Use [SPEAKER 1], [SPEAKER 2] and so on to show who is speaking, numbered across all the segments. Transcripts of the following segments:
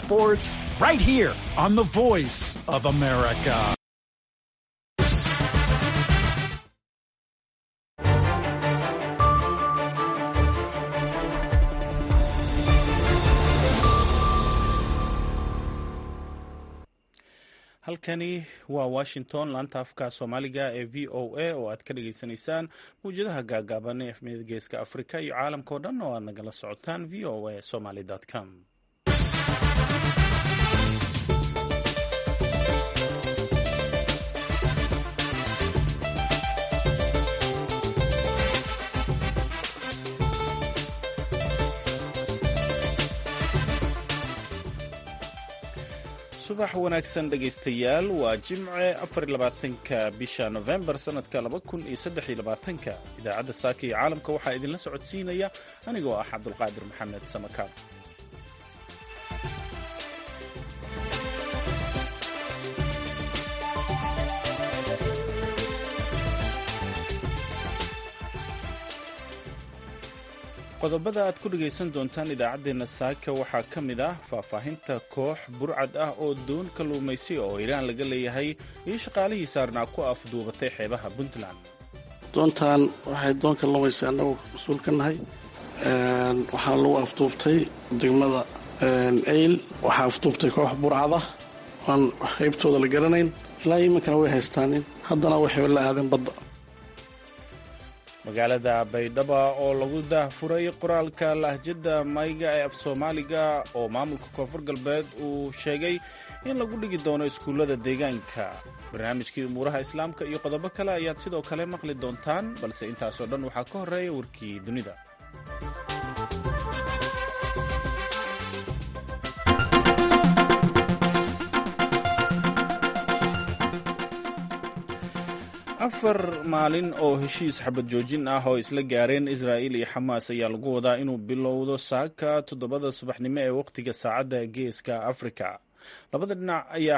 [SPEAKER 1] sports right here on the Voice of America.
[SPEAKER 2] halkani waa washington laanta afka soomaaliga ee v o a oo aad ka dhageysanaysaan mawjadaha gaagaaban ee efmiyada geeska afrika iyo caalamka oo dhan oo aad nagala socotaan v o a somaly.com. subax wanaagsan dhegaystayaal, waa jimce 24ka bisha Novembar sanadka 2023. idaacadda saaka iyo caalamka waxaa idinla socodsiinaya anigoo ah Cabdulqaadir Maxamed Samakaab. qodobada aad ku dhegaysan doontaan idaacaddeenna saaka waxaa ka mid ah faahfaahinta koox burcad ah oo doon kalluumaysi oo Iiraan laga leeyahay iyo shaqaalihii saarnaa ku afduubatay xeebaha Puntland.
[SPEAKER 3] doontan waxay doon kalluumaysi annagu mas-uul ka nahay, waxaa lagu afduubtay degmada eyl. waxaa afduubtay koox burcada aan qaybtooda la garanayn, ilaa iminkana way haystaanin, haddana waxay la aadeen badda.
[SPEAKER 2] magaalada baydhabo oo lagu daahfuray qoraalka lahjada mayga ee af soomaaliga oo maamulka koonfur galbeed uu sheegay in lagu dhigi doono iskuullada deegaanka. barnaamijkii umuuraha islaamka iyo qodobo kale ayaad sidoo kale maqli doontaan, balse intaasoo dhan waxaa ka horreeya warkii dunida. afar maalin oo heshiis xabad joojin ah oo isla gaareen Israa'iil iyo Xamaas ayaa lagu wadaa inuu bilowdo saaka 7 subaxnimo ee waqtiga saacadda geeska Afrika. labada dhinac ayaa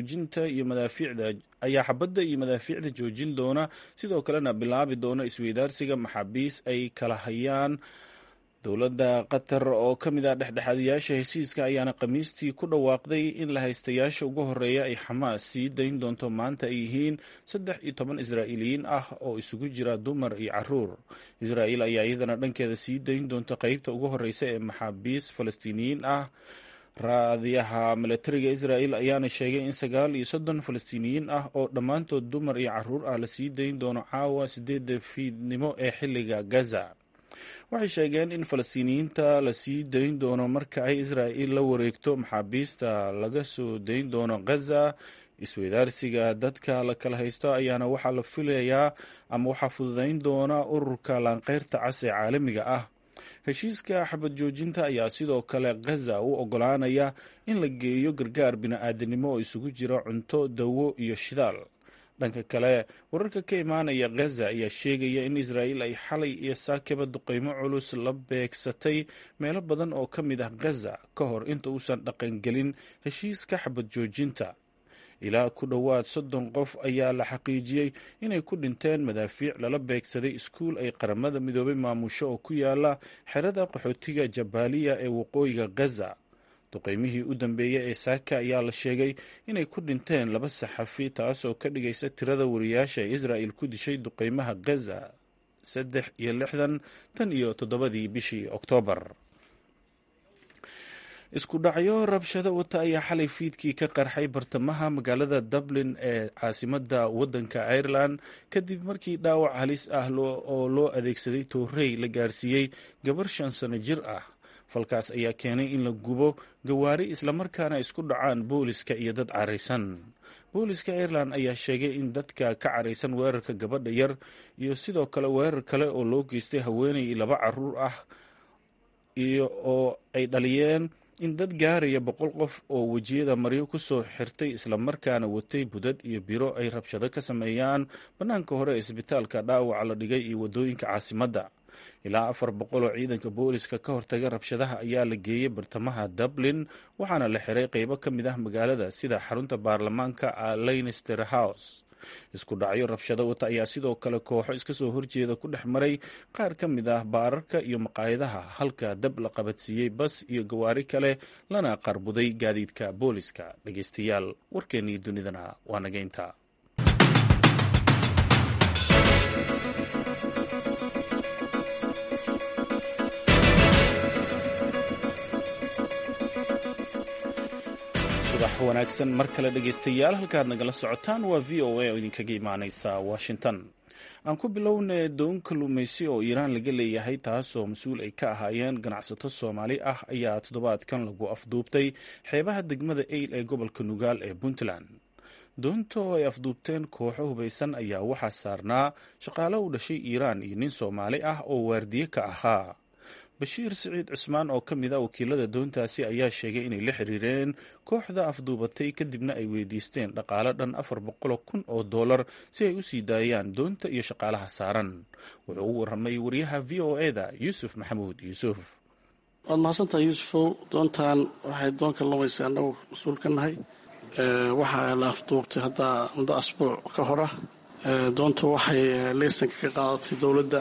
[SPEAKER 2] xabadda iyo madaafiicda joojin doona, sidoo kalena bilaabi doona isweydaarsiga maxaabiis ay kala hayaan. dowladda qatar oo ka mid ah dhexdhexaadiyaasha heshiiska ayaana khamiistii ku dhawaaqday in la haystayaasha ugu horreeya ay Xamaas sii dayn doonto maanta ay yihiin 13 Israa'iiliyiin ah oo isugu jira dumar iyo carruur. Israa'iil ayaa iyadana dhankeeda sii dayn doonta qaybta ugu horreysa ee maxaabiis Falastiiniyiin ah. raadiyaha milatariga Israa'iil ayaana sheegay in 39 Falastiiniyiin ah oo dhammaantood dumar iyo carruur ah la sii dayn doono caawa 8 fiidnimo ee xilliga Gaza. waxay sheegeen in Falastiiniyiinta la sii dayn doono marka ay Israa'iil la wareegto maxaabiista laga soo dayn doono Gaza. isweydaarsiga dadka la kala haysto ayaana waxaa la filayaa ama waxaa fududayn doona ururka laanqeyrta cas ee caalamiga ah. heshiiska xabad joojinta ayaa sidoo kale Gaza u ogolaanaya in la geeyo gargaar bini'aadanimo oo isugu jira cunto, dawo iyo shidaal. dhanka kale, wararka ka imaanaya Gaza ayaa sheegaya in Israa'iil ay xalay iyo saakaba duqeymo culus la beegsatay meelo badan oo ka mid ah Gaza ka hor inta uusan dhaqangelin heshiiska xabad joojinta. ilaa ku dhowaad 30 qof ayaa la xaqiijiyey inay ku dhinteen madaafiic lala beegsaday iskuul ay qaramada midoobay maamusho oo ku yaala xerada qaxootiga Jabaaliya ee waqooyiga Gaza. duqeymihii u dambeeyey ee saaka ayaa la sheegay inay ku dhinteen 2 saxafi, taasoo ka dhigaysa tirada wariyaasha ee Israa'iil ku dishay duqeymaha Gaza 63 tan iyo 7 bishii Oktoobar. isku dhacyo rabshado wata ayaa xalay fiidkii ka qarxay bartamaha magaalada Dublin ee caasimadda waddanka Ireland kadib markii dhaawac halis ah oo loo adeegsaday toorey la gaarsiiyey gabar 5 sano jir ah. falkaas ayaa keenay in la gubo gawaari islamarkaana isku dhacaan booliska iyo dad caraysan. booliska Ireland ayaa sheegay in dadka ka caraysan weerarka gabadha yar iyo sidoo kale weerar kale oo loo geystay haweeney 2 carruur ah iyo oo ay dhaliyeen in dad gaaraya 100 qof oo wejiyada maryo ku soo xirtay islamarkaana watay budad iyo biro ay rabshado ka sameeyaan bannaanka hore ee isbitaalka dhaawaca la dhigay iyo waddooyinka caasimadda. ilaa 400 oo ciidanka booliska ka hortaga rabshadaha ayaa la geeyey bartamaha Dublin, waxaana la xiray qaybo ka mid ah magaalada sida xarunta baarlamaanka Leinster House. isku dhacyo rabshado wata ayaa sidoo kale kooxo iska soo horjeeda ku dhex maray qaar ka mid ah baararka iyo maqaayadaha halka dab la qabadsiiyey bas iyo gawaari kale lana qarbuday gaadiidka booliska. dhegeystayaal warkeennii dunidana waa nageynta. subax wanaagsan mar kale dhegeystayaal, halkaad nagala socotaan waa v o a oo idinkaga imaaneysa Washington. aan ku bilownay doon kalluumaysi oo Iiraan laga leeyahay taasoo mas-uul ay ka ahaayeen ganacsato Soomaali ah ayaa toddobaadkan lagu afduubtay xeebaha degmada Eyl ee gobolka Nugaal ee Puntland. doonta oo ay afduubteen kooxo hubaysan ayaa waxaa saarnaa shaqaale u dhashay Iiraan iyo nin Soomaali ah oo waardiye ka ahaa. Bashiir Siciid Cusmaan oo ka mid ah wakiilada doontaasi ayaa sheegay inay la xiriireen kooxda afduubatay kadibna ay weydiisteen dhaqaale dhan $400,000 si ay u sii daayaan doonta iyo shaqaalaha saaran. wuxuu u warramay wariyaha v o e da Yuusuf Maxamuud Yuusuf.
[SPEAKER 3] waad mahadsantahay Yuusufow. doontan waxay doon kalluumaysa annagu mas-uul ka nahay. waxaa la afduubtay hadda muddo asbuuc ka hor ah. doonta waxay leysanka ka qaadatay dowladda.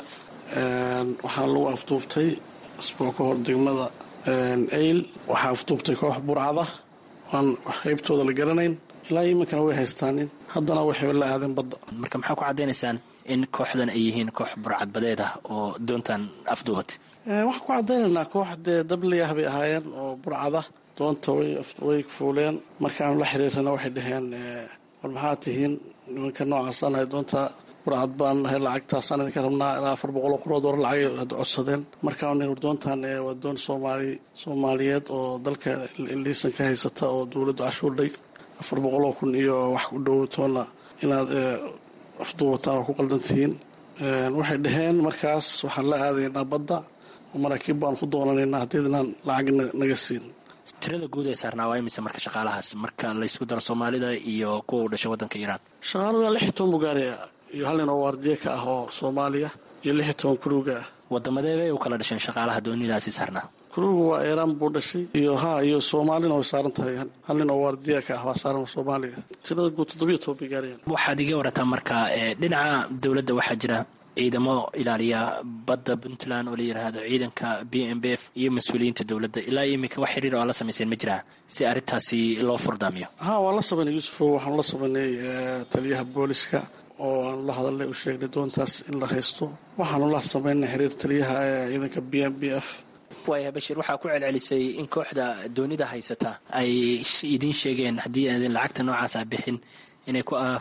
[SPEAKER 3] waxaa lagu afduubtay asbuuc ka hor degmada Eyl. waxaa afduubtay koox burcada aan qaybtooda la garanayn, ilaa iminkana way haystaanin, haddana waxay la aadeen badda.
[SPEAKER 4] marka maxaa ku cadaynaysaan in kooxdan ay yihiin koox burcad badeed ah oo doontan afduubatay?
[SPEAKER 3] waxaan ku cadaynaynaa koox dee dabliyah bay ahaayeen oo burcada. doonta way fuuleen. markaanu la xiriirana waxay dhaheen war maxaa tihiin nimanka noocaasaan ahay, doonta burcad baan nahay, lacagtaasaan idinka rabnaa ilaa $400,000 lacagay hadda codsadeen. markaa doontan waa doon soomaaliyeed oo dalka liisan ka haysata oo dowladdu cashuurdhay. $400,000 iyo wax u dhowtoona inaad afduubataan waa ku qaldan tihiin. waxay dhaheen markaas waxaan la aadaynaa badda oo maraakiib baan ku doonanaynaa haddiidnaan lacag naga siin.
[SPEAKER 4] tirada guud ee saarnaa waa imise marka shaqaalahaas marka laysku daro Soomaalida iyo kuwa u dhashay waddanka Iiraan?
[SPEAKER 3] shaqaaluhu 16 bugaari iyo hal nin oo waardiye ka ah oo Soomaaliya iyo 16 kuruga ah.
[SPEAKER 4] waddamadee bay u kala dhasheen shaqaalaha doonidaasi saarnaa?
[SPEAKER 3] kuruga waa Iiraan buu dhashay iyo Soomaalina way saaran tahay. hal nin oo waardiye ka ah waa saaran Soomaaliya. tirada guud 17 bugaari.
[SPEAKER 4] waxaad iga warataa marka dhinaca dowladda waxaa jira ciidamo ilaaliya badda Puntland oo la yiraahdo ciidanka BNBF iyo mas'uuliyiinta dowladda. ilaa iminka wax xiriir oo la sameeyeen ma jiraa si arrintaasi loo furdaamiyo?
[SPEAKER 3] waa la sameeyay Yuusuf. waxaan la sameeyay taliyaha booliska oo aan la hadalay u sheegnay doontaas in la haysto. waxaanu la sameynay xiriir taliyaha ciidanka BNBF.
[SPEAKER 4] waaya Bashiir, waxaa ku celcelisay in kooxda doonida haysata ay idin sheegeen haddii aadan lacagta noocaas ah bixin inay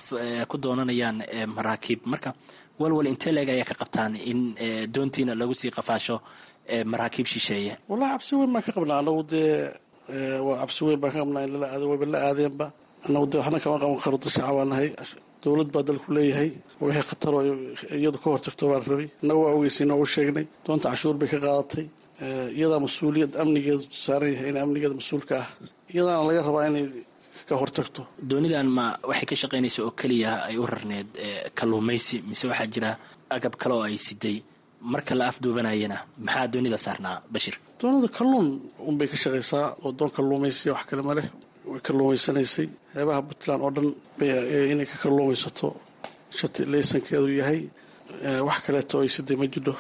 [SPEAKER 4] ku doonanayaan maraakiib. marka walwal intee leeg ayaa ka qabtaan in doontiina lagu sii qafaasho maraakiib shisheeye?
[SPEAKER 3] wallahi cabsi weyn baan ka qabnaa anagu. dee waa cabsi weyn baan ka qabnaa in lala aado. wayba la aadeenba. anagu dee waxna kama qaban karo. shacab baa nahay. dowlad baa dalku leeyahay. wixii khatar oo iyadu ka hortagto baan rabay. innagu waa ogeysiin oo u sheegnay. doonta cashuur bay ka qaadatay. iyadaa mas-uuliyad amnigeedu saaran yahay in amnigeeda mas-uulka ah. iyadaana laga rabaa inay ka hortagto.
[SPEAKER 4] doonidan ma waxay ka shaqaynaysa oo keliya ay u rarneed kalluumaysi mise waxaa jira agab kale oo ay siday? marka la afduubanayana maxaa doonida saarnaa Bashiir?
[SPEAKER 3] doonida kalluun unbay ka shaqaysaa oo doon kalluumaysiya wax kale ma leh. way kalluumaysanaysay xeebaha Puntland oo dhan inay ka kalluumaysato shati leysankeedu yahay. wax kaleeto ay siday ma jiro.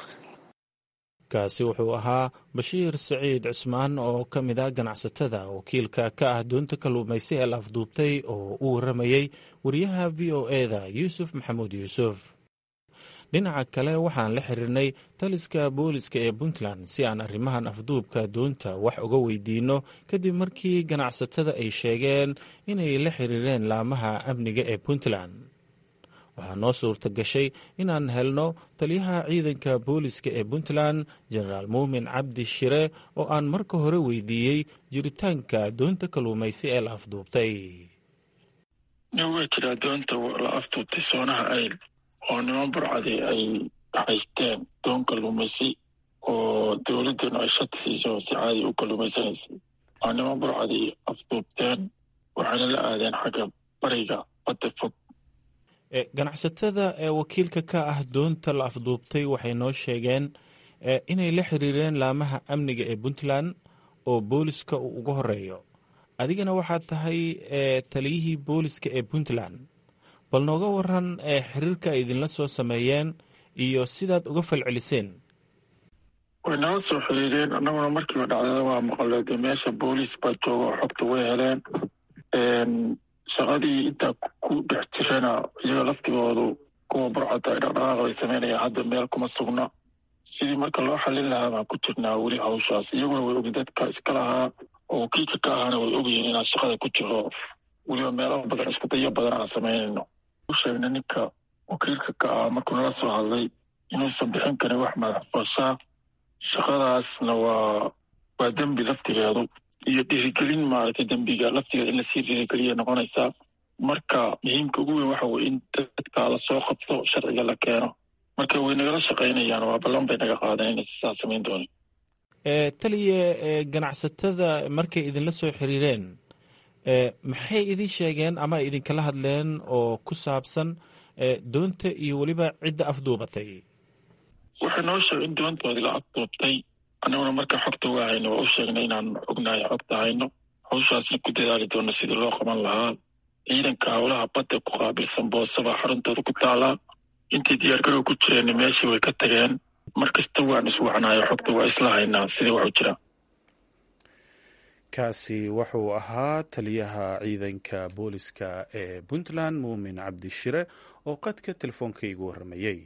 [SPEAKER 2] kaasi wuxuu ahaa Bashiir Siciid Cusmaan oo ka mid ah ganacsatada wakiilka ka ah doonta kalluumaysi ee la afduubtay oo u warramayay wariyaha v o e da Yuusuf Maxamuud Yuusuf. dhinaca kale waxaan la xiriirnay taliska booliska ee Puntland si aan arrimahan afduubka doonta wax uga weydiino kadib markii ganacsatada ay sheegeen inay la xiriireen laamaha amniga ee Puntland. waxaa noo suurta gashay inaan helno taliyaha ciidanka booliska ee Puntland Generaal Muumin Cabdi Shire oo aan marka hore weydiiyey jiritaanka doonta kalluumaysi ee la afduubtay.
[SPEAKER 5] way jiraa doonta la afduubtay soonaha Eyl oo niman burcadi ay haysteen doon kalluumaysi oo dowladduna ay shati siiso si caadi u kalluumaysanaysay. waa niman burcadi afduubteen waxaana la aadeen xagga bariga badda fog.
[SPEAKER 2] ganacsatada ee wakiilka ka ah doonta la afduubtay waxay noo sheegeen inay la xiriireen laamaha amniga ee Puntland oo booliska uu uga horeeyo. adigana waxaad tahay taliyihii booliska ee Puntland. bal nooga waran xiriirka ay idinla soo sameeyeen iyo sidaad uga falceliseen.
[SPEAKER 5] way nala soo xiriireen, annaguna markiiba dhacdada waa maqaleed, meesha booliis baa jooga oo xogta way heleen. shaqadii intaa ku dhex jirana iyaga laftigoodu kuwa burcada ay dhaqdhaqaaq bay samaynayaan, hadda meel kuma sugna. sidii marka loo xallin lahaa baan ku jirnaa weli hawshaas. iyaguna way ogi, dadka iska lahaa oo wakiilka ka ahaana way ogyihiin inaan shaqada ku jiro, weliba meelo badan isku dayo badan aan samaynayno. u sheegna ninka wakiilka ka ah markuu nala soo hadlay inuusan bixin karin wax madax furashaa. shaqadaasna waa dembi laftigeedu iyo dhiirigelin, maaragtay dembiga laftigeeda in lasii dhiirigeliya noqonaysaa. marka muhiimka ugu weyn waxa weye in dadka lasoo qabto, sharciga la keeno. marka way nagala shaqaynayaan, waa ballan bay naga qaadeen inay sidaa samayn doonin.
[SPEAKER 2] taliya, ganacsatada markay idinla soo xiriireen maxay idin sheegeen ama idinkala hadleen oo ku saabsan doonta iyo weliba cidda afduubatay?
[SPEAKER 5] waxay noo sheegay in doontoodii la afduubtay. annaguna marka xogta waa hayno waa u sheegnay inaan ognahay xogta hayno, hawshaasna ku dadaali doono sidii loo qaban lahaa. ciidanka howlaha badda ku qaabilsan boosaba xaruntooda ku taalaa. intii diyaargarow ku jireen meeshii way ka tageen. markasta waan iswacnayo, xogta waa isla haynaa sidii waxu jira.
[SPEAKER 2] kaasi wuxuu ahaa taliyaha ciidanka booliska ee puntland muumin cabdishire oo qadka telefoonka igu waramayey.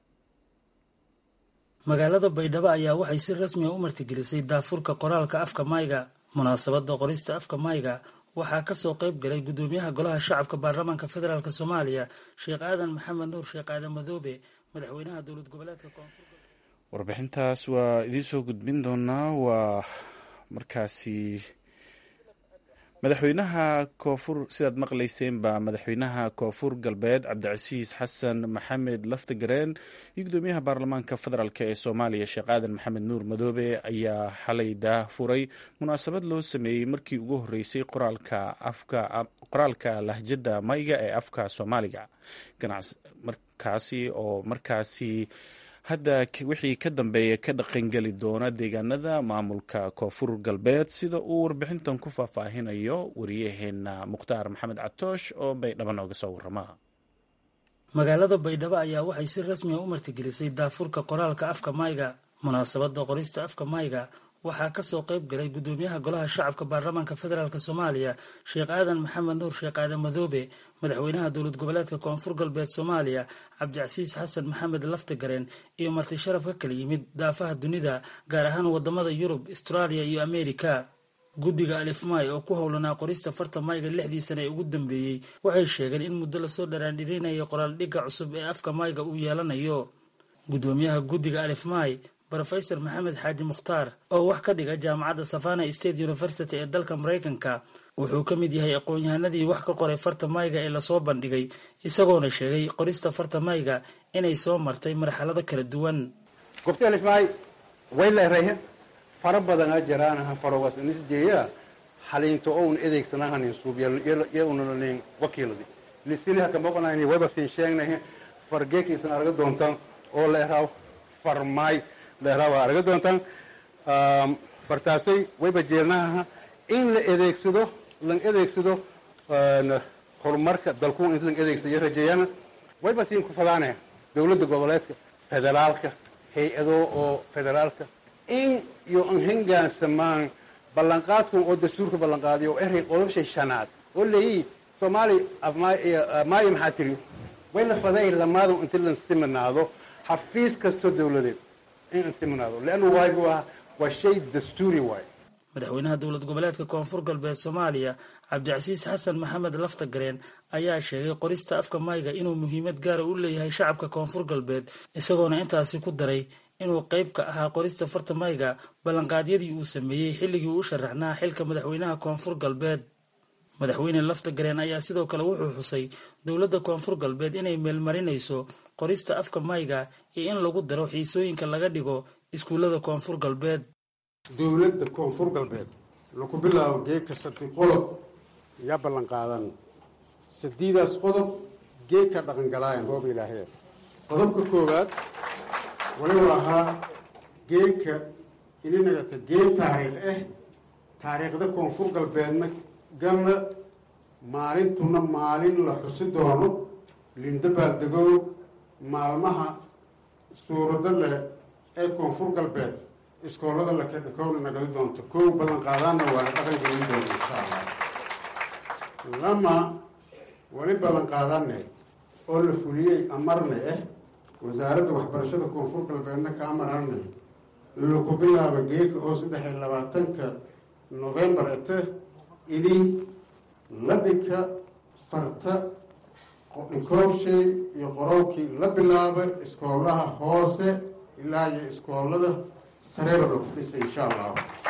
[SPEAKER 6] magaalada baydhabo ayaa waxay si rasmi a u martigelisay daafurka qoraalka afka mayga. munaasabadda qorista afka mayga waxaa kasoo qayb galay gudoomiyaha golaha shacabka baarlamaanka federaalk soomaaliya sheekh aadan maxamed nuur sheekh aadan madoobe, madaxweynaha dowlad goboleedka koonfur.
[SPEAKER 2] warbixintaas waa idiin soo gudbin doonaa. waa markaasi madaxweynaha koonfur, sidaad maqlayseen baa madaxweynaha koonfur galbeed cabdicasiis xasan maxamed laftagareen iyo gudoomiyaha baarlamaanka federaalk ee soomaaliya sheekh aadan maxamed nuur madoobe ayaa xalay daafuray munaasabad loo sameeyey markii ugu horeysay qoraalka lahjada mayga ee afka soomaaliga. markaasi hadda wixii ka dambeeya ka dhaqangeli doona deegaanada maamulka koonfur galbeed, sida uu warbixintan ku faahfaahinayo wariyaheena mukhtaar maxamed catoosh oo baydhabo nooga soo warama.
[SPEAKER 6] magaalada baydhabo ayaa waxay si rasmi a u martigelisay daafurka qoraalka afka mayga. munaasabadda qorista afka mayga waxaa kasoo qayb galay gudoomiyaha golaha shacabka baarlamaanka federaalk soomaaliya sheekh aadan maxamed nuur sheekh aadan madoobe, madaxweynaha dowlad goboleedka koonfur galbeed soomaaliya cabdicasiis xasan maxamed laftagareen iyo marti sharaf ka kala yimid daafaha dunida, gaar ahaan wadamada yurub, austraaliya iyo amerika. guddiga alifmay oo ku howlanaa qorista farta mayga 6dii sane ee ugu dambeeyey waxay sheegeen in muddo lasoo dharaandhirinaya qoraal dhigga cusub ee afka mayga uu yeelanayo. gudoomiyaha guddiga alifmay rofesor maxamed xaaji mukhtaar oo wax ka dhiga jaamacadda savana state university ee dalka maraykanka wuxuu ka mid yahay aqoon-yahanadii wax ka qoray farta mayga ee lasoo bandhigay, isagoona sheegay qorista farta mayga inay soo martay marxalado kala duwan.
[SPEAKER 7] gobta alifmay way leeyahay fara badan ajaraanaha farawas nisjeeya xaliinto oon adeegsanahanin suubyal iyo unanin wakiiladi lisinaha ka maqnaayni wayba siin sheegnahay fargeekiisan arga doontaan oo leeyahay farmay leeraha arga doontaan. fartaasay wayba jeelnaha in la adeegsado horumarka dalkuun in la adeegsado rajeeyana wayba siin ku fadaanaya dowladda goboleedka federaalka, hay-ado oo federaalka in iyo an hoggaansamaan ballanqaadkan oo dastuurka ballanqaadiyo oo erey qodobshay shanaad oo leeyihi soomaali maayo maxaa tiri way la faday lamaadu inta la siminaado xafiis kastoo dowladeed in siminaado leannu waa shay dastuuri waaye.
[SPEAKER 6] madaxweynaha dowlad goboleedka koonfur galbeed soomaaliya cabdicasiis xasan maxamed laftagareen ayaa sheegay qorista afka mayga inuu muhiimad gaara u leeyahay shacabka koonfur galbeed, isagoona intaasi ku daray inuu qayb ka ahaa qorista farta mayga ballanqaadyadii uu sameeyey xilligii uu sharaxnaa xilka madaxweynaha koonfur galbeed. madaxweyne laftagareen ayaa sidoo kale wuxuu xusay dowladda koonfur galbeed inay meelmarinayso qorista afka mayga iyo in lagu daro xiisooyinka laga dhigo iskuullada koonfur galbeed.
[SPEAKER 7] dowladda koonfur galbeed lagu bilaabo geedka 3 qodob yaa ballan qaadan 8daas qodob geedka dhaqangalaayan roob ilaahay. qodobka koowaad wuxuu ahaa geedka ininaga geed taariikhda koonfur galbeedna galna maalintuna maalin la xusi doono liindabaaldego maalmaha suurado leh ee koonfur galbeed iskoolada la kedhakowna nagadi doonto kow ballan qaadaanna waana dhaqan gelin doona insha allah lama wali ballan qaadane oo la fuliyey amarne wasaaradda waxbarashada koonfur galbeedna ka amarane laku bilaaba geeka oo 23 Novembar ete ini la dhika farta dhikoobshay iyo qorowkii la bilaaba iskoolaha hoose ilaa iyo iskoolada sareeba lagu dhisay insha allah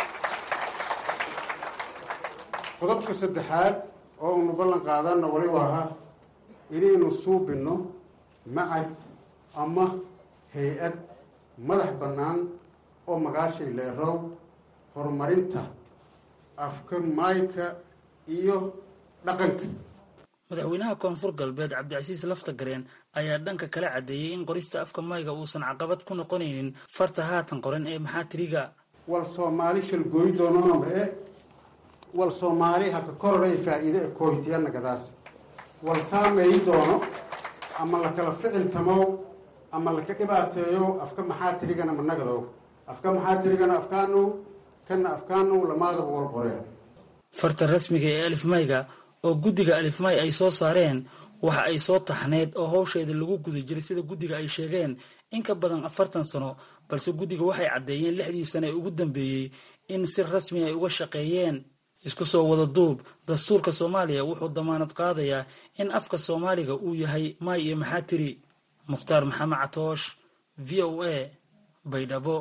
[SPEAKER 7] qodobka saddexaad oo unu ballan qaadana wali waaha inaynu suubino macad ama hay-ad madax bannaan oo magaashay leerow horumarinta afka maayka iyo dhaqanka.
[SPEAKER 6] madaxweynaha koonfur galbeed cabdicasiis laftagareen ayaa dhanka kala cadeeyay in qorista afka maayga uusan caqabad ku noqonaynin farta haatan qoran ee maxaatiriga
[SPEAKER 7] wal soomaali shal gooy doonanaba wal soomaali haka koray faa'iido kooytiyana gadaas wal saameey doono ama la kala ficil tamow ama la ka dhibaateeyo afka maxaatirigana managado afka maxaatirigana afkaanu kana afkaanu lamaada wal qoreen
[SPEAKER 6] farta rasmiga ee alif maayga oo guddiga alifmaay ay soo saareen waxa ay soo taxneed oo hawsheeda lagu guda jiray sida guddiga ay sheegeen in ka badan 40 sano balse guddiga waxay caddeeyeen 6 sano ee ugu dambeeyey in si rasmi ay uga shaqeeyeen isku soo wada duub dastuurka Soomaaliya wuxuu damaanad qaadayaa in afka Soomaaliga uu yahay maay iyo maxaatiri. Mukhtaar Maxamed Catoosh, VOA, Baydhabo.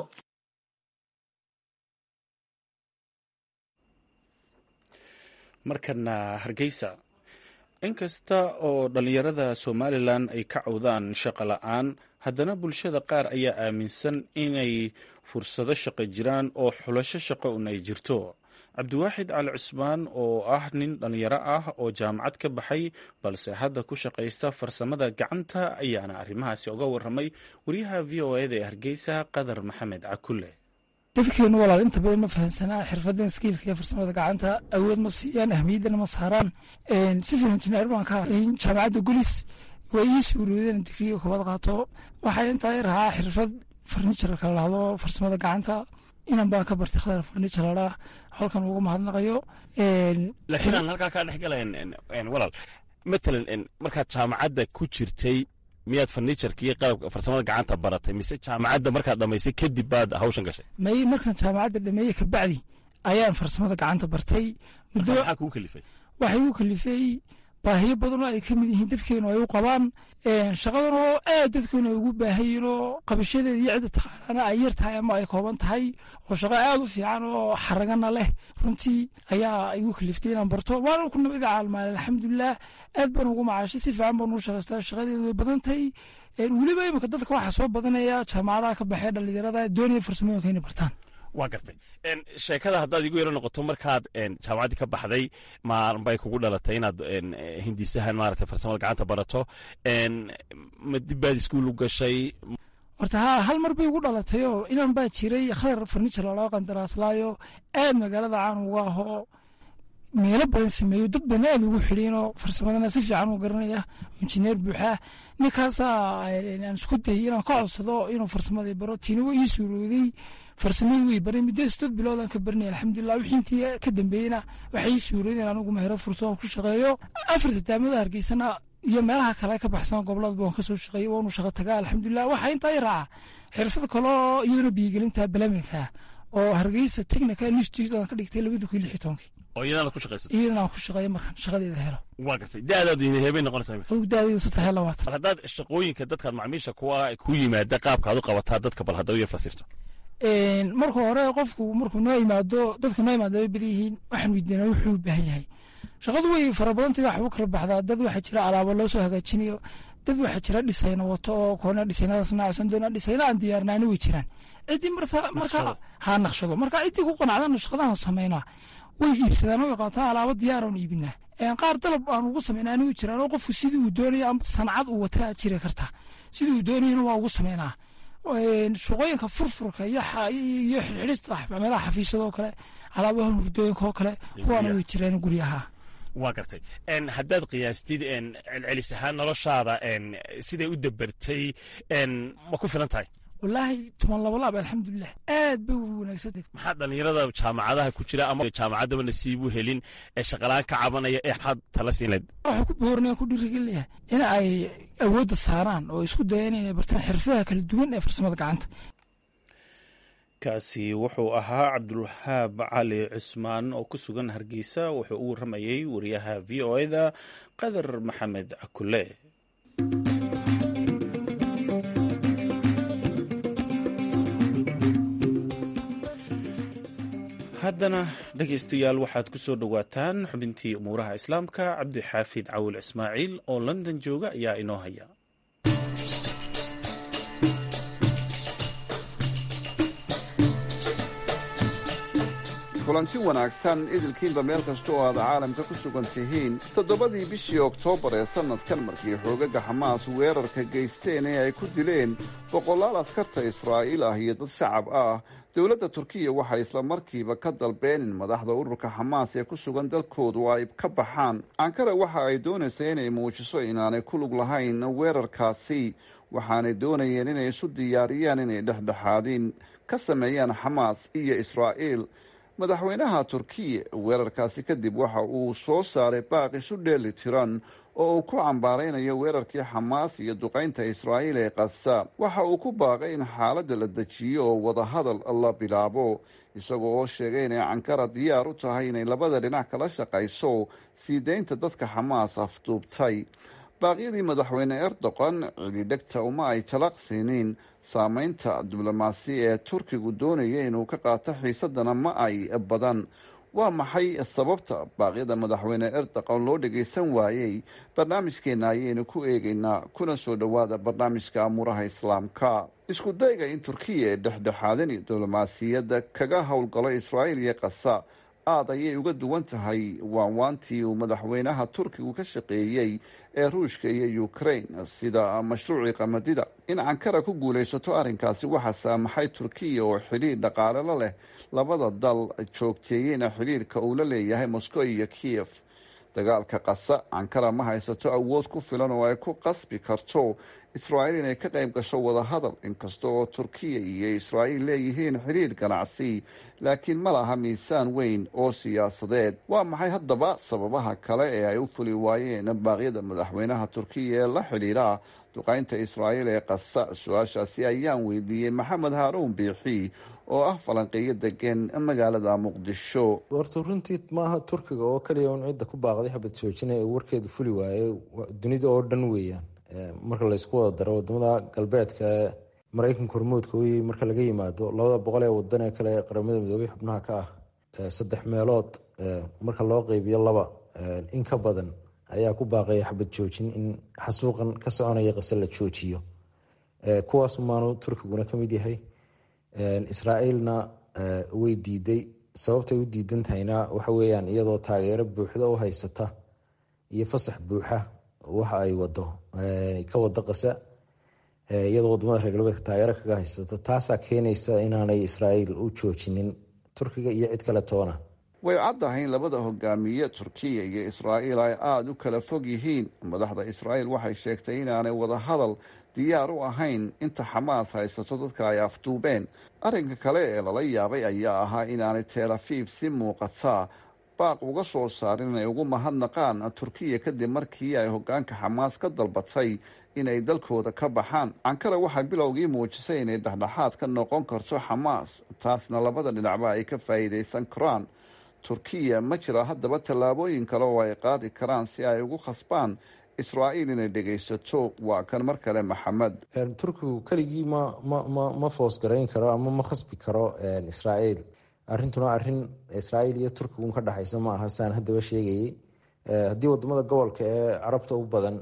[SPEAKER 2] markana Hargeysa inkasta oo dhalinyarada Somaliland ay ka cawdaan shaqo la'aan haddana bulshada qaar ayaa aaminsan inay fursado shaqo jiraan oo xulasho shaqo ay jirto. Cabdiwaaxid Cali Cusmaan oo ah nin dhalinyaro ah oo jaamacad ka baxay balse hadda ku shaqaysta farsamada gacanta ayaana arrimahaasi uga warramay wariyaha VOA-da ee Hargeysa Qadar Maxamed Cakulle.
[SPEAKER 8] dadkeenu walaal inta badan ma fahansanaa xirfadan skiilka iyo farsamada gacanta awood ma siiyaan ahmiyadana ma saaraan civil engineer baan ka jaamacadda gulis way ii suuroodeen digriga kubad qaato waxay intaa rahaa xirfad furniture ka lahdo farsamada gacanta inaan baan ka bartay khadar furniture la halkan ugu mahadnaqayo
[SPEAKER 9] laakiin aan halka ka dhex galeen walaal matalan marka jaamacadda ku jirtay miyaad furniture-ka iyo qalabka farsamada gacanta baratay mise jaamacadda markaad dhamaysay kadib baad hawshan gashay
[SPEAKER 8] may markaan jaamacadda dhameeyay ka bacdi ayaan farsamada gacanta bartay
[SPEAKER 9] muddo waxa ku kalifay
[SPEAKER 8] waxay u kalifay baahiyo badan oo ay ka mid yihiin dadkeenu ay u qabaan shaqadan oo aad dadkeenu ay ugu baahayiin oo qabashadeeda iyo cidda taqaana ay yar tahay ama ay kooban tahay oo shaqo aad u fiican oo xaragana leh runtii ayaa igu kaliftay inaan barto waan ku nabada caalmaan alxamdulilah aad baan ugu macaashay si fiican baan u shaqaystaa shaqadeedu way badan tahay weliba imika dadka waxaa soo badanaya jaamacadaha ka baxee dhalinyarada doonaya farsamooyinka inay bartaan.
[SPEAKER 9] waa gartay sheekada haddaad igu yaro noqoto markaad jaamacaddii ka baxday bay kugu dhalatay inaad hindisahan maaragtay farsamada gacanta barato ma dib baad iskuul u gashay
[SPEAKER 8] horta hal mar bay igu dhalatay oo inaan baa jiray khadar furniture loo qandaraaslaayo aad magaalada caan uga ahoo meelo badan sameeyo dad badan aad ugu xidhiinoo farsamadana si fiican u garanaya injineer buuxa ninkaasaa aan isku dayay inaan ka codsado inuu farsamadii baro tiina waa ii suurooday farsamadii way baray muddo 8 bilood aan ka baranay alxamdulilah wixii intii ka dambeeyna waxay ii suurooday inaan ugu meherad furto ku shaqeeyo afarta taamada Hargeysana iyo meelaha kale ka baxsan gobolada baan ka soo shaqeeyay waan u shaqo tagaa alxamdulilah waxa inta ay raaca xirfad kale oo iyaduna biigelinta balaminka oo Hargeysa technical institute aan ka dhigtay 2016
[SPEAKER 9] oo iyadana ku shaqeysay
[SPEAKER 8] iyadana ku shaqeeyay markaan shaqadeeda helo
[SPEAKER 9] waa gartay daadaadu inay heebay noqonaysaa
[SPEAKER 8] oo daadadu 3
[SPEAKER 9] haddaad shaqooyinka dadka macaamiisha kuwa ku yimaada qaabka aad u qabataa dadka bal hadda u fasirto
[SPEAKER 8] marka hore qofku markuu noo yimaado dadku noo yimaado way badihiin waxaan weydiinaa wuxuu u baahan yahay shaqadu way fara badan tahay wax u kala baxdaa dad waxa jira alaabo loo soo hagaajinayo dad waxa jira dhisayna wato oo koona dhisaynadaas naasan doona dhisayna aan diyaarnaani way jiraan cidii marka ha naqshado marka cidii ku qanacdan shaqadaha sameeyna way iibsadaan oo qaataan alaabo diyaar oo iibinaa qaar dalab aan ugu sameynaa inuu jiraan oo qofku sidii uu doonayo ama sanad uu wata jiri karta sidii uu doonayo waa ugu sameynaa shaqooyinka furfurka iyo xirxirista meelaha xafiisyada oo kale alaabaha hurdooyinka oo kale kuwaana way jiraan guryaha
[SPEAKER 9] waa gartay haddaad qiyaastid celcelis ahaan noloshaada siday u dabartay ma ku filan tahay?
[SPEAKER 8] wallaahi 12 alxamdulilah aad bay u wanaagsantahay.
[SPEAKER 9] maxaa dhalinyarada jaamacadaha ku jira ama jaamacaddaba nasiib u helin ee shaqalaan ka cabanaya ee xad tala siinleed?
[SPEAKER 8] waxaa ku boornaya ku dhiirigelinayaa in ay awoodda saaraan oo isku dayaan inay bartaan xirfadaha kala duwan ee farsamada gacanta.
[SPEAKER 2] kaasi wuxuu ahaa cabdulwahaab cali cusmaan oo ku sugan hargeysa. wuxuu u waramayey wariyaha v o da qadar maxamed cakule. haddana dhegaystayaal waxaad ku soo dhowaataan xubintii umuuraha islaamka. cabdixaafid cawil ismaaciil oo london jooga ayaa inoo haya.
[SPEAKER 10] kulanti wanaagsan idilkiinba meel kasta oo aad caalamka ku sugan tihiin. 7dii bishii oktoobar ee sannadkan markii xoogaga xamaas weerarka geysteen ee ay ku dileen boqolaal askarta israa'iil ah iyo dad shacab ah, dowladda turkiya waxay isla markiiba ka dalbeen in madaxda ururka xamaas ee ku sugan dalkoodu ay ka baxaan. ankara waxa ay doonaysaa inay muujiso inaanay ku lug lahayn weerarkaasi, waxaanay doonayeen inay isu diyaariyaan inay dhexdhexaadin ka sameeyaan xamaas iyo israa'iil. madaxweynaha turkiya weerarkaasi kadib waxa uu soo saaray baaq isu dheeli tiran oo uu ku cambaaraynayo weerarkii xamaas iyo duqaynta israa'iil ee qasa. waxa uu ku baaqay in xaaladda la dejiyo oo wadahadal la bilaabo, isagoo oo sheegay inay ankara diyaar u tahay inay labada dhinac kala shaqayso sii daynta dadka xamaas afduubtay. baaqyadii madaxweyne erdogan cididhegta uma ay talaqsiinin. saameynta diblomaasi ee turkigu doonaya inuu ka qaato xiisadana ma ay badan. waa maxay sababta baaqyada madaxweyne erdogan loo dhagaysan waayey? barnaamijkeena ayaynu ku eegaynaa. kuna soo dhowaada barnaamijka amuuraha islaamka. isku dayga in turkiya ee dhexdhexaadin diblomaasiyadda kaga howlgalo israa'iil iyo qasa aad ayay uga duwan tahay waanwaantii uu madaxweynaha turkigu ka shaqeeyey ee ruushka iyo ukraine sida mashruucii qamadida. in ankara ku guulaysato arrinkaasi waxaa saamaxay turkiya oo xidhiir dhaqaale la leh labada dal, joogteeyeyna xidhiirka uu la leeyahay moscow iyo kiev. dagaalka qasa, ankara ma haysato awood ku filan oo ay ku qasbi karto israa'iil inay ka qayb gasho wadahadal. inkasta oo turkiya iyo israa'iil leeyihiin xidhiir ganacsi, laakiin ma laha miisaan weyn oo siyaasadeed. waa maxay haddaba sababaha kale ee ay u fuli waayeen baaqyada madaxweynaha turkiya ee la xidhiidha duqaynta israa'iil ee qasa? su-aashaasi ayaan weydiiyey maxamed haaruun biixi oo ah falanqeeyo degan magaalada muqdisho.
[SPEAKER 11] horta runtii maaha turkiga oo kaliya un cidda ku baaqday xabad joojina ee warkeedu fuli waayey, dunida oo dhan weeyaan. marka laysku wada daro wadamada galbeedka ee maraykanka hormoodka wey, marka laga yimaado 200 ee wadan ee kale ee qaramada midoobay xubnaha ka ah, 3 meelood marka loo qeybiyo 2 in ka badan ayaa ku baaqaya xabad joojin in xasuuqan ka soconaya qase la joojiyo. kuwaas maanu turkiguna ka mid yahay. israa'iilna way diiday. sababtay u diidan tahayna waxa weeyaan iyadoo taageero buuxda u haysata iyo fasax buuxa waxa ay wado ka wada qasa, iyadoo wadamada reer galbeedka taageero kaga haysata. taasaa keenaysa inaanay israa'iil u joojinin turkiga iyo cid kale toona.
[SPEAKER 10] way caddahay in labada hogaamiye turkiya iyo israa'iil ay aada u kala fog yihiin. madaxda israa'iil waxay sheegtay inaanay wadahadal diyaar u ahayn inta xamaas haysato dadka ay afduubeen. arrinka kale ee lala yaabay ayaa ahaa inaanay tel aviv si muuqata baaq uga soo saarin inay ugu mahadnaqaan turkiya kadib markii ay hogaanka xamaas ka dalbatay inay dalkooda ka baxaan. ankara waxay bilowgii muujisay inay dhexdhexaad ka noqon karto xamaas, taasna labada dhinacba ay ka faa'iidaysan karaan. turkiya ma jira haddaba tallaabooyin kale oo ay qaadi karaan si ay ugu khasbaan israa'iil inay dhegaysato? waa kan mar kale maxamed.
[SPEAKER 11] turkigu keligii ma foosgarayn karo ama ma khasbi karo israa'iil. arrintuna arrin israa'iil iyo turkigu ka dhexaysa ma aha saan haddaba sheegayay. haddii wadamada gobolka ee carabta u badan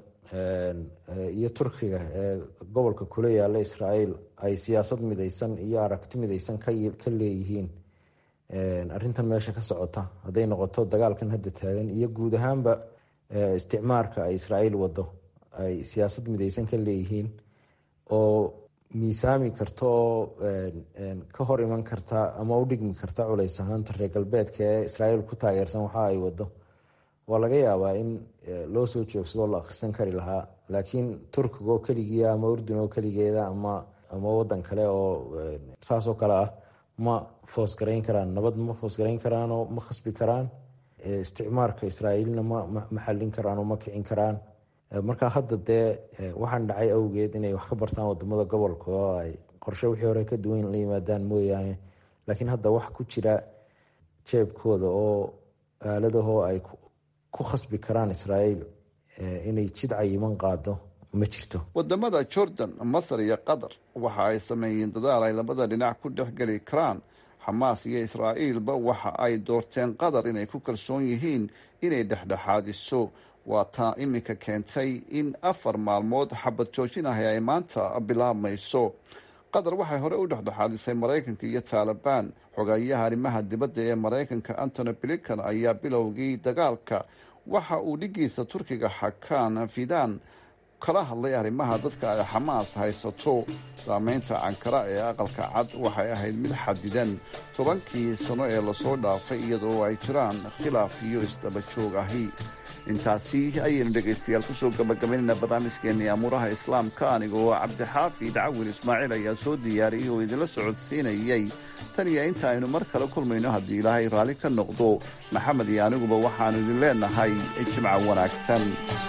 [SPEAKER 11] iyo turkiga ee gobolka kula yaala israa'iil ay siyaasad midaysan iyo aragti midaysan ka leeyihiin arrintan meesha ka socota, hadday noqoto dagaalkan hadda taagan iyo guud ahaanba isticmaarka ay israa'iil wado, ay siyaasad midaysan ka leeyihiin oo miisaami karta oo ka hor iman karta ama u dhigmi karta culays ahaanta reer galbeedka ee israa'iil ku taageersan waxa ay wado. waa laga yaabaa in loo soo joogsadoo la akhrisan kari lahaa, laakiin turkiga oo keligiia ama urdun oo keligeeda ama wadan kale oo saasoo kale ah ma foosgarayn karaan, nabad ma foosgarayn karaan oo ma khasbi karaan, isticmaarka israa'iilna ma xallin karaan oo ma kicin karaan. marka hadda dee waxaan dhacay awgeed inay wax ka bartaan wadamada gobolka oo ay qorshe wixii hore ka duwan la yimaadaan mooyaane, laakiin hadda wax ku jira jeebkooda oo aaladahoo ay ku khasbi karaan israa'iil inay jid cayiman qaado ma jirto.
[SPEAKER 10] wadamada jordan, masar iyo qatar waxa ay sameeyeen dadaal ay labada dhinac ku dhexgeli karaan. xamaas iyo israa'iilba waxa ay doorteen qatar inay ku kalsoon yihiin inay dhexdhexaadiso. waa taa iminka keentay in 4 maalmood xabad joojinahay ay maanta bilaabmayso. qatar waxay hore u dhexdhexaadisay maraykanka iyo taalibaan. xogayaha arrimaha dibadda ee maraykanka antony blinken ayaa bilowgii dagaalka waxa uu dhigiisa turkiga xakaan fidan kala hadlay arrimaha dadka ay xamaas haysato. saameynta ankara ee aqalka cad waxay ahayd mid xadidan 10kii sano ee lasoo dhaafay, iyadoo ay jiraan khilaaf iyo isdaba joog ahi. intaasi ayaynu dhegaystayaal kusoo gabagabaynayna barnaamijkeenii amuuraha islaamka. anigoo cabdixaafid cawil ismaaciil ayaa soo diyaariyey oo idinla socodsiinayay. tan iyo inta aynu mar kale kulmayno haddii ilaahay raalli ka noqdo, maxamed iyo aniguba waxaanu idin leenahay jimco wanaagsan.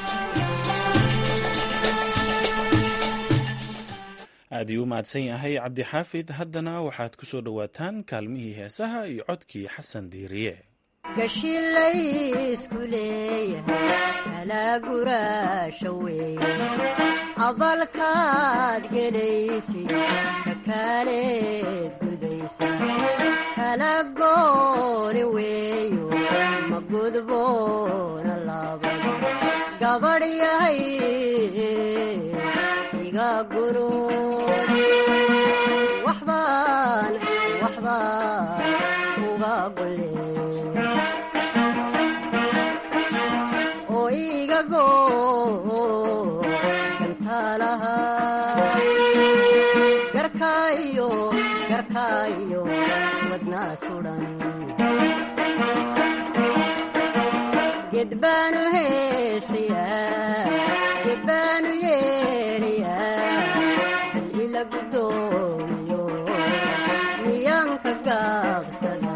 [SPEAKER 2] aad iyuu mahadsan yahay cabdixaafid. haddana waxaad ku soo dhowaataan kaalmihii heesaha iyo codkii xasan diiriye.
[SPEAKER 12] gashi laysku leeyahay kala guraasha weeye, abalkaad gelaysi ka kaaleed gudaysa, kala gooni weeyo ma gudboona laabada, gabadh yahay iga guruud waxbaan uga golle gantalaha garkaayo wadnaa sudan gedbaanu heesayaa gedbaanu yeedhayaa hal ila gudoomiyo miyaanka gaabsada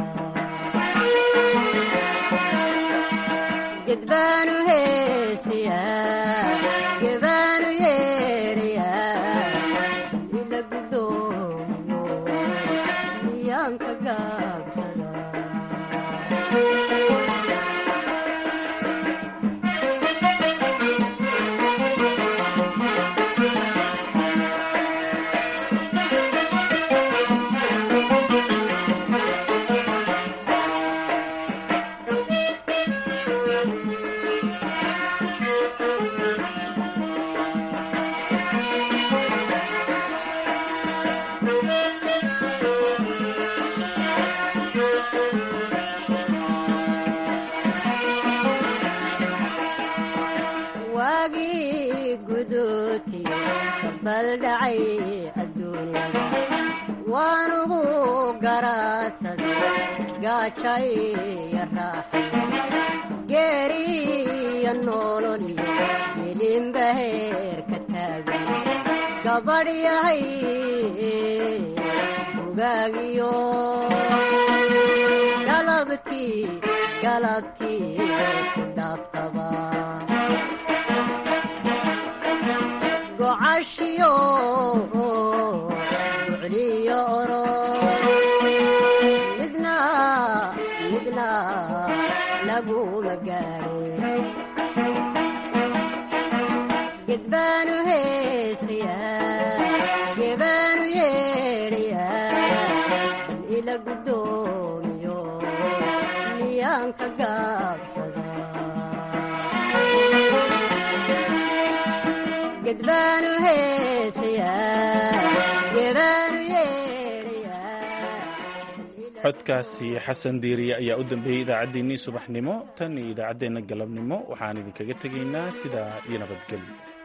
[SPEAKER 12] gedbaanu heesayaa gebaanu yeedhayaa ila gudoomiyo miyaanka gaabsada baldhacay adduunyada waanugu garaadsaday gaajay iyo raaxay geeriyo nololiyo ilinba heer ka taagan gabadh yahay ugaagiyo galabtii ku dhaaftaba gocashiyo bucliyo orod midna laguma gaadhin gedbaanu heesayaa gebaanu yeedhayaa bal ila gudoomiyo miyaanka gaabsada gedbaanu heesayaa gebaanu yeedhayaa.
[SPEAKER 2] codkaasi xasan diiriye ayaa u dambeeyey idaacaddeenii subaxnimo. tan iyo idaacaddeenna galabnimo waxaan idinkaga tegaynaa sidaa iyo nabadgelyo.